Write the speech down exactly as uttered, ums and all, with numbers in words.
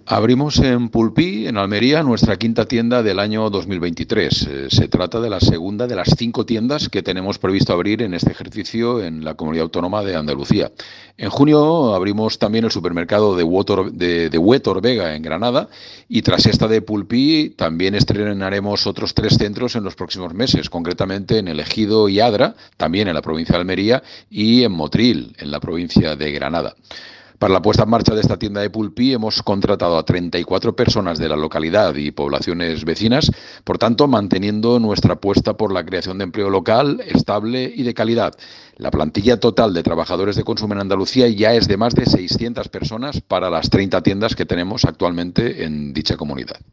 Abrimos en Pulpí, en Almería, nuestra quinta tienda del año dos mil veintitrés. Eh, se trata de la segunda de las cinco tiendas que tenemos previsto abrir en este ejercicio en la Comunidad Autónoma de Andalucía. En junio abrimos también el supermercado de, Huetor, de, de Huetor Vega en Granada, y tras esta de Pulpí también estrenaremos otros tres centros en los próximos meses, concretamente en El Ejido y Adra, también en la provincia de Almería, y en Motril, en la provincia de Granada. Para la puesta en marcha de esta tienda de Pulpí hemos contratado a treinta y cuatro personas de la localidad y poblaciones vecinas, por tanto manteniendo nuestra apuesta por la creación de empleo local, estable y de calidad. La plantilla total de trabajadores de consumo en Andalucía ya es de más de seiscientas personas para las treinta tiendas que tenemos actualmente en dicha comunidad.